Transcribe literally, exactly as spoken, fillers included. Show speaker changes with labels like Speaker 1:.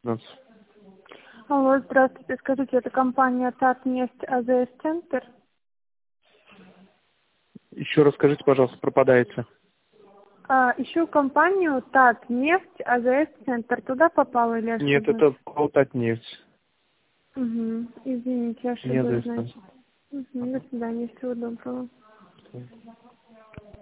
Speaker 1: пятнадцать.
Speaker 2: Алло, здравствуйте. Скажите, это компания Татнефть АЗС Центр?
Speaker 1: Еще раз скажите, пожалуйста, пропадаете.
Speaker 2: А, ищу компанию Татнефть АЗС Центр. Туда попала или
Speaker 1: Нет,
Speaker 2: ошиблась?
Speaker 1: это Полтатнефть.
Speaker 2: Угу. Извините,
Speaker 1: Не
Speaker 2: ошиблась,
Speaker 1: АЗС.
Speaker 2: значит. Угу. До свидания, всего доброго.